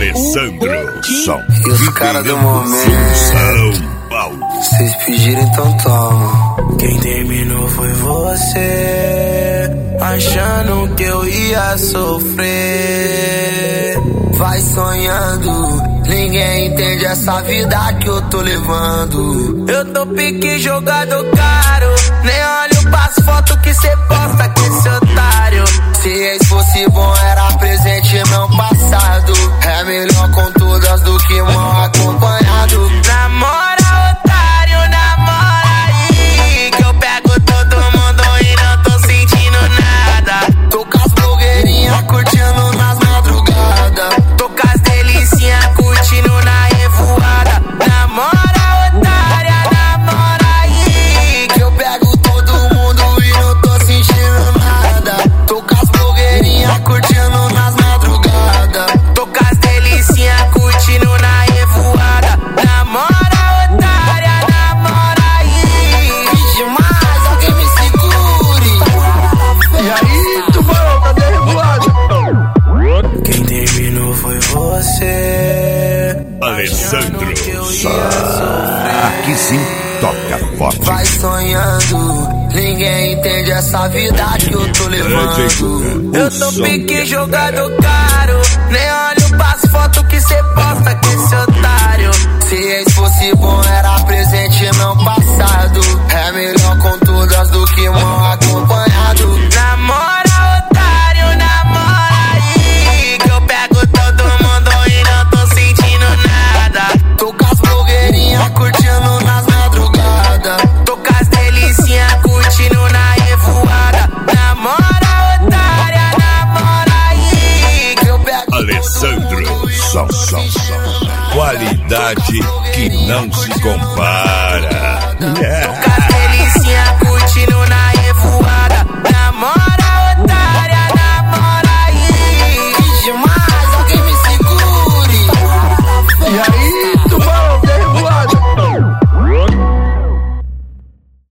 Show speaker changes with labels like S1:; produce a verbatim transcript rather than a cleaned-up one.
S1: Alessandro, São
S2: E os caras do momento,
S1: São Paulo.
S2: vocês pediram, então toma.
S3: Quem terminou foi você, achando que eu ia sofrer.
S2: Vai sonhando, ninguém entende essa vida que eu tô levando.
S3: Eu tô pique jogado caro, nem olho pras fotos que cê posta com esse otário.
S2: Se ex fosse bom era presente não passado. É melhor com todas do que mal acompanhado.
S3: Namora, otário, namora aí, que eu pego todo mundo e não tô sentindo nada.
S2: Tô com as blogueirinhas curtindo nas madrugadas.
S3: Tô com as delicinhas curtindo na revoada. Namora, otária, namora aí,
S2: Que eu pego todo mundo e não tô sentindo nada. Tô com as blogueirinhas curtindo nas madrugadas.
S3: tô com as delicinhas curtindo na revoada. Namora, otária, namora aí.
S2: Que demais, alguém me segure.
S4: E aí, tubarão, cadê a revoada?
S3: Quem terminou foi você,
S1: Alessandro,
S3: que eu
S1: São.
S3: ia sofrer.
S1: Aqui sim, toca forte.
S2: Vai sonhando, ninguém entende essa vida que eu tô levando.
S3: Eu tô pique jogado caro, nem olho pras fotos que cê posta com esse otário.
S2: Se ex fosse bom era presente não passado. É melhor com todas do que mal acompanhado.
S3: Namora, otário, namora aí, que eu pego todo mundo e não tô sentindo nada.
S2: Tô com as blogueirinhas curtindo nas madrugadas.
S3: Tô com as delicinhas curtindo na revoada. Namora, otária, namora aí,
S2: Que eu pego
S1: Alessandro, São, São, São. Qualidade que não se compara.
S3: tô com as